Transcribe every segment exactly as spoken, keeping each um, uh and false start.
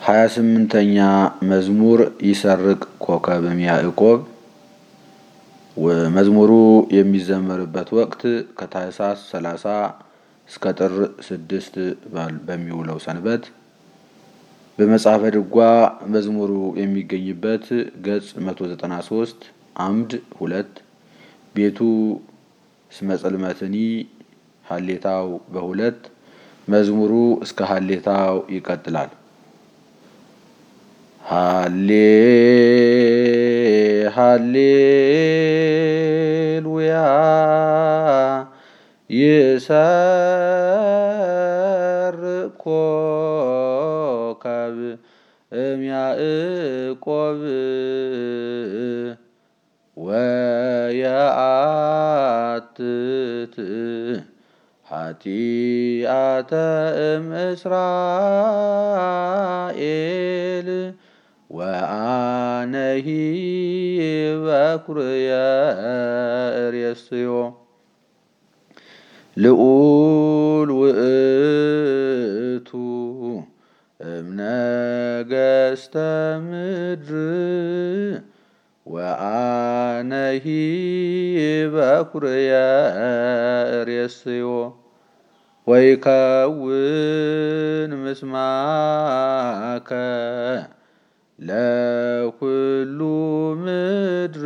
ሃያ ስምንተኛ መዝሙር ይሰርቅ ኮከብም ያዕቆብ። መዝሙሩ የሚዘመርበት ወቅት ከታኅሳስ ሰላሳ እስከ ጥር ስድስት በሚውለው ሰንበት። በመጽሐፈ ድጓ መዝሙሩ የሚገኝበት ገጽ መቶ ዘጠና ሶስት አምድ ሁለት ቤቱ እስመ ጽልመትኒ ሀሌታው በሁለት መዝሙሩ እስከ ሀሌታው ይቀጥላል። ሃሌ ሃሌሉያ ይሰርቅ ኮከብ እምያዕቆብ ወየአትት ኃጢአተ እምእስራኤል ወአነሂ በኵርየ እሬስዮ። ልዑል ውእቱ እምነገሥተ ምድር ወአነሂ በኵርየ እሬስዮ። ወይከውን ምስማከ ለኵሉ ምድር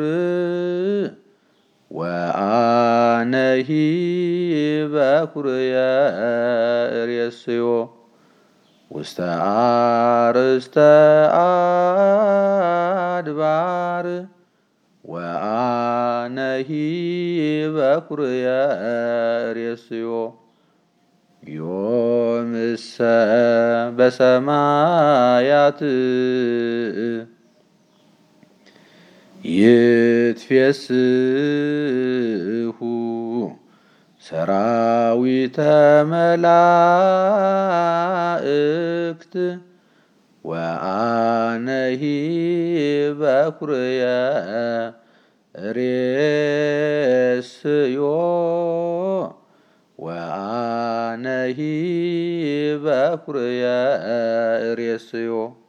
ወአነሂ በኵርየ እሬስዮ። ውስተ አርእስተ አድባር ወአነሂ በኵርየ እሬስዮ። ዮምሰ በሰማያት ይትፌስሑ ሰራዊተ መላእክት ወአነሂ በኵርየ እሬስዮ። ወአነሂ በኵርየ እሬስዮ።